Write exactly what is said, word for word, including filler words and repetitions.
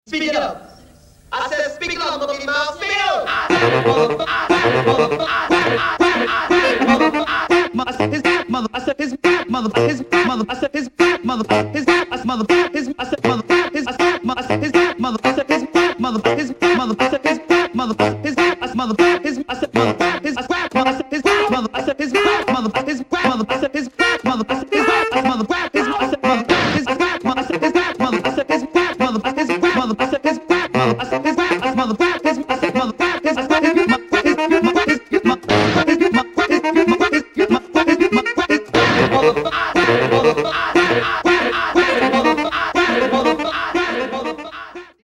Speak it up. I said speak up, monkey mouth. Speak up. I said mother. I said mother. I said mother. I said his mother. I said his mother. His mother. I said his mother. His mother. His I said mother. His I said mother. I said his mother. I said his mother. His mother. I said his mother. His I said mother. His I said mother. His I said his mother. I said his mother. I said his mother. His mother. I said his mother. I said